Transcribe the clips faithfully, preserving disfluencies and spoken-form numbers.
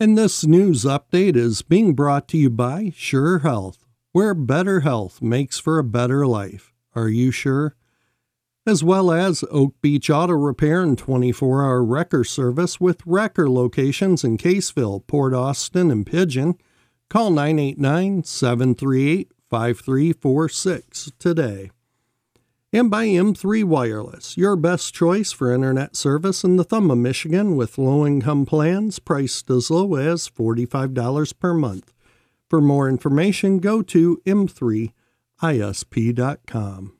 And this news update is being brought to you by Sure Health, where better health makes for a better life. Are you sure? As well as Oak Beach Auto Repair and twenty-four hour wrecker service with wrecker locations in Caseville, Port Austin, and Pigeon. Call nine eight nine, seven three eight, five three four six today. And by M three Wireless, your best choice for internet service in the thumb of Michigan with low-income plans priced as low as forty-five dollars per month. For more information, go to m three I S P dot com.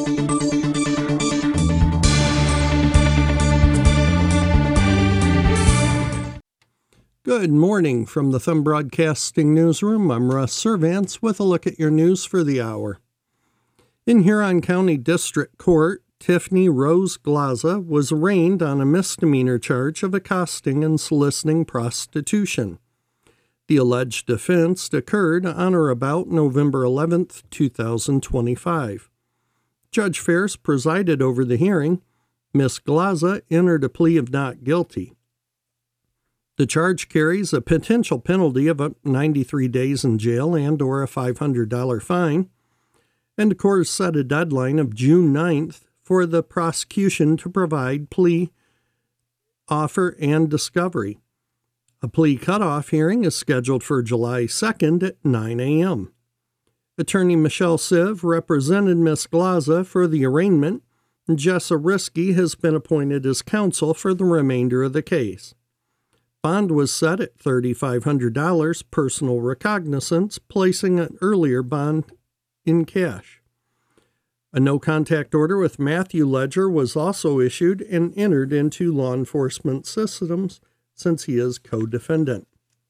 Good morning from the Thumb Broadcasting Newsroom. I'm Russ Servance with a look at your news for the hour. In Huron County District Court, Tiffany Rose Glaza was arraigned on a misdemeanor charge of accosting and soliciting prostitution. The alleged offense occurred on or about November eleventh, two thousand twenty-five. Judge Ferris presided over the hearing. Miz Glaza entered a plea of not guilty. The charge carries a potential penalty of up to ninety-three days in jail and or a five hundred dollars fine. And the court set a deadline of June ninth for the prosecution to provide plea, offer, and discovery. A plea cutoff hearing is scheduled for July second at nine a.m. Attorney Michelle Siv represented Miz Glaza for the arraignment, and Jessa Risky has been appointed as counsel for the remainder of the case. Bond was set at three thousand five hundred dollars personal recognizance, placing an earlier bond in cash. A no-contact order with Matthew Ledger was also issued and entered into law enforcement systems since he is co-defendant.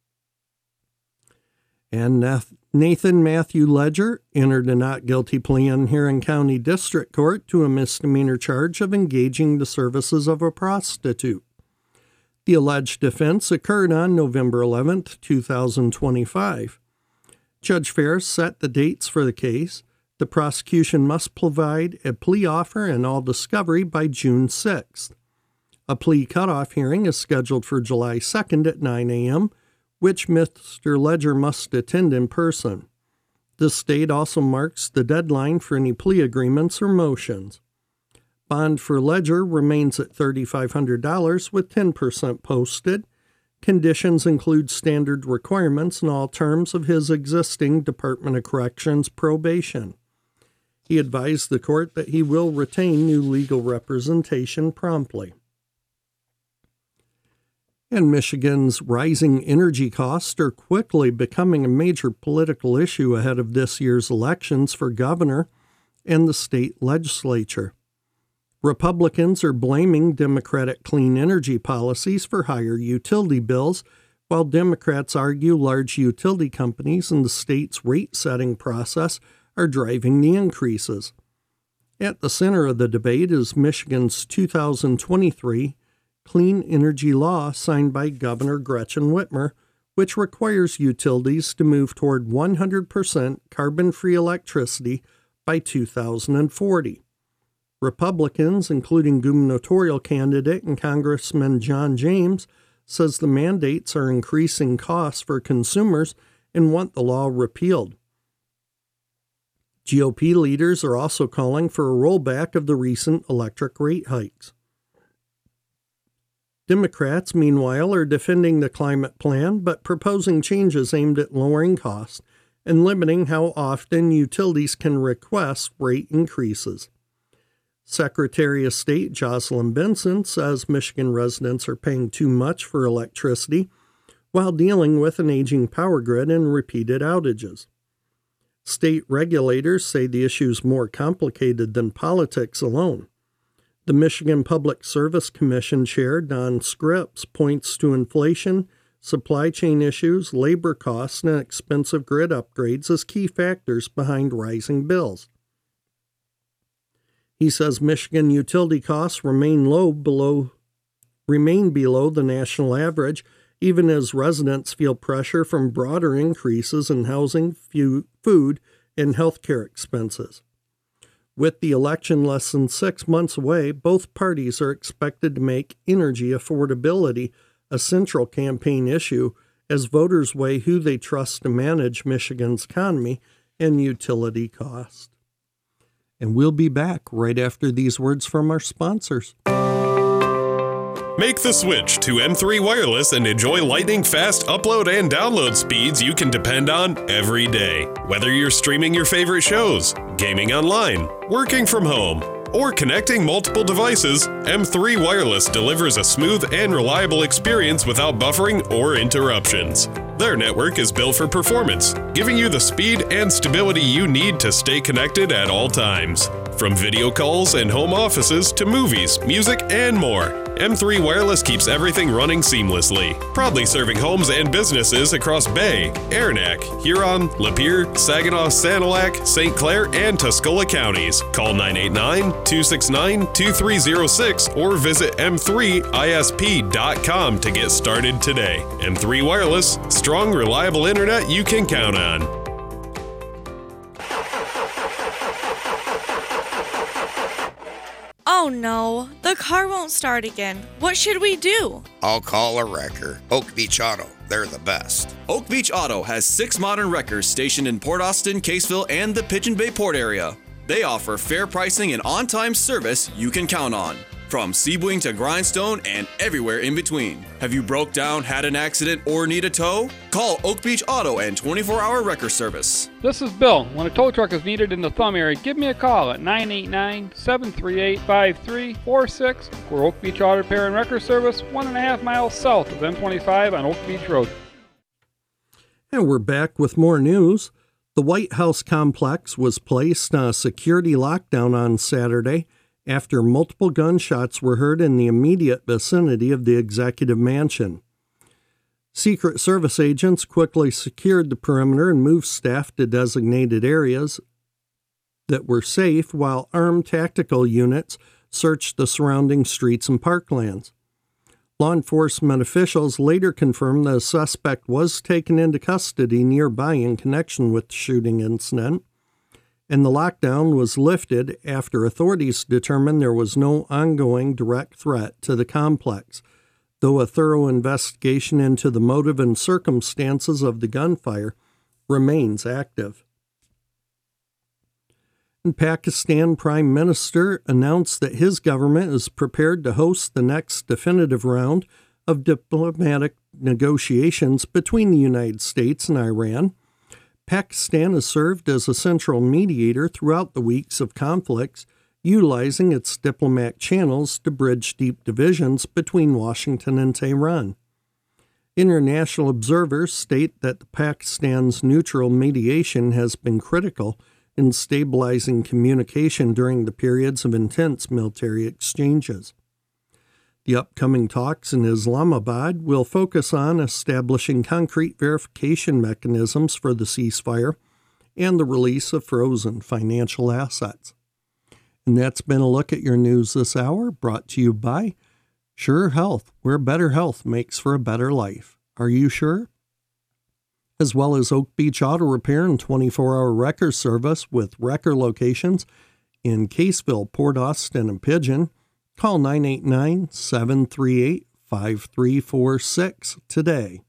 And Nathan Matthew Ledger entered a not guilty plea in Huron County District Court to a misdemeanor charge of engaging the services of a prostitute. The alleged offense occurred on November eleventh, two thousand twenty-five. Judge Ferris set the dates for the case. The prosecution must provide a plea offer and all discovery by June sixth. A plea cutoff hearing is scheduled for July second at nine a.m., which Mister Ledger must attend in person. This date also marks the deadline for any plea agreements or motions. Bond for Ledger remains at three thousand five hundred dollars with ten percent posted. Conditions include standard requirements in all terms of his existing Department of Corrections probation. He advised the court that he will retain new legal representation promptly. And Michigan's rising energy costs are quickly becoming a major political issue ahead of this year's elections for governor and the state legislature. Republicans are blaming Democratic clean energy policies for higher utility bills, while Democrats argue large utility companies and the state's rate-setting process are driving the increases. At the center of the debate is Michigan's two thousand twenty-three Clean Energy Law signed by Governor Gretchen Whitmer, which requires utilities to move toward one hundred percent carbon-free electricity by two thousand forty. Republicans, including gubernatorial candidate and Congressman John James, says the mandates are increasing costs for consumers and want the law repealed. G O P leaders are also calling for a rollback of the recent electric rate hikes. Democrats, meanwhile, are defending the climate plan but proposing changes aimed at lowering costs and limiting how often utilities can request rate increases. Secretary of State Jocelyn Benson says Michigan residents are paying too much for electricity while dealing with an aging power grid and repeated outages. State regulators say the issue is more complicated than politics alone. The Michigan Public Service Commission Chair Don Scripps points to inflation, supply chain issues, labor costs, and expensive grid upgrades as key factors behind rising bills. He says Michigan utility costs remain low below remain below the national average, even as residents feel pressure from broader increases in housing, food, and health care expenses. With the election less than six months away, both parties are expected to make energy affordability a central campaign issue as voters weigh who they trust to manage Michigan's economy and utility costs. And we'll be back right after these words from our sponsors. Make the switch to M three Wireless and enjoy lightning-fast upload and download speeds you can depend on every day. Whether you're streaming your favorite shows, gaming online, working from home, or connecting multiple devices, M three Wireless delivers a smooth and reliable experience without buffering or interruptions. Their network is built for performance, giving you the speed and stability you need to stay connected at all times. From video calls and home offices to movies, music, and more, M three Wireless keeps everything running seamlessly. Proudly serving homes and businesses across Bay, Aranac, Huron, Lapeer, Saginaw, Sanilac, Saint Clair, and Tuscola counties. Call nine eight nine, two six nine, two three zero six or visit m three I S P dot com to get started today. M three Wireless, strong, reliable internet you can count on. Oh no, the car won't start again. What should we do? I'll call a wrecker. Oak Beach Auto, they're the best. Oak Beach Auto has six modern wreckers stationed in Port Austin, Caseville, and the Pigeon Bay Port area. They offer fair pricing and on-time service you can count on. From Sebring to Grindstone and everywhere in between. Have you broke down, had an accident, or need a tow? Call Oak Beach Auto and twenty-four hour wrecker service. This is Bill. When a tow truck is needed in the Thumb area, give me a call at nine eight nine, seven three eight, five three four six. We're Oak Beach Auto Repair and Wrecker Service, one and a half miles south of M twenty-five on Oak Beach Road. And we're back with more news. The White House complex was placed on a security lockdown on Saturday after multiple gunshots were heard in the immediate vicinity of the executive mansion. Secret Service agents quickly secured the perimeter and moved staff to designated areas that were safe, while armed tactical units searched the surrounding streets and parklands. Law enforcement officials later confirmed that a suspect was taken into custody nearby in connection with the shooting incident, and the lockdown was lifted after authorities determined there was no ongoing direct threat to the complex, though a thorough investigation into the motive and circumstances of the gunfire remains active. And Pakistan Prime Minister announced that his government is prepared to host the next definitive round of diplomatic negotiations between the United States and Iran. Pakistan has served as a central mediator throughout the weeks of conflicts, utilizing its diplomatic channels to bridge deep divisions between Washington and Tehran. International observers state that Pakistan's neutral mediation has been critical in stabilizing communication during the periods of intense military exchanges. The upcoming talks in Islamabad will focus on establishing concrete verification mechanisms for the ceasefire and the release of frozen financial assets. And that's been a look at your news this hour, brought to you by Sure Health, where better health makes for a better life. Are you sure? As well as Oak Beach Auto Repair and twenty-four hour wrecker service with wrecker locations in Caseville, Port Austin, and Pigeon. Call nine eight nine, seven three eight, five three four six today.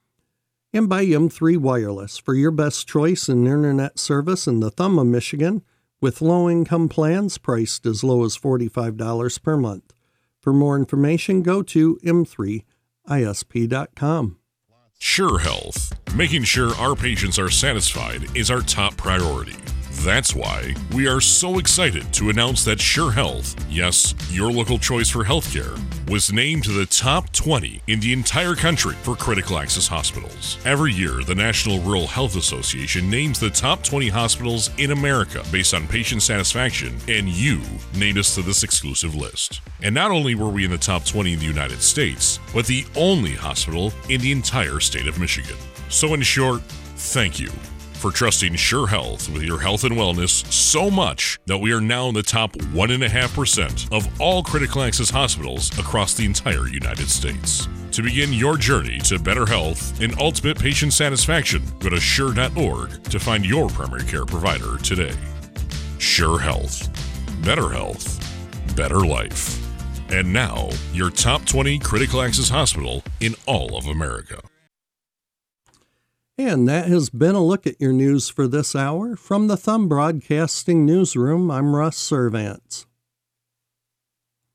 And by M three Wireless, for your best choice in internet service in the Thumb of Michigan, with low-income plans priced as low as forty-five dollars per month. For more information, go to m three I S P dot com. Sure Health. Making sure our patients are satisfied is our top priority. That's why we are so excited to announce that Sure Health, yes, your local choice for healthcare, was named to the top twenty in the entire country for critical access hospitals. Every year, the National Rural Health Association names the top twenty hospitals in America based on patient satisfaction, and you named us to this exclusive list. And not only were we in the top twenty in the United States, but the only hospital in the entire state of Michigan. So in short, thank you for trusting Sure Health with your health and wellness so much that we are now in the top one point five percent of all critical access hospitals across the entire United States. To begin your journey to better health and ultimate patient satisfaction, go to sure dot org to find your primary care provider today. Sure Health. Better health. Better life. And now, your top twenty critical access hospital in all of America. And that has been a look at your news for this hour. From the Thumb Broadcasting Newsroom, I'm Russ Servants.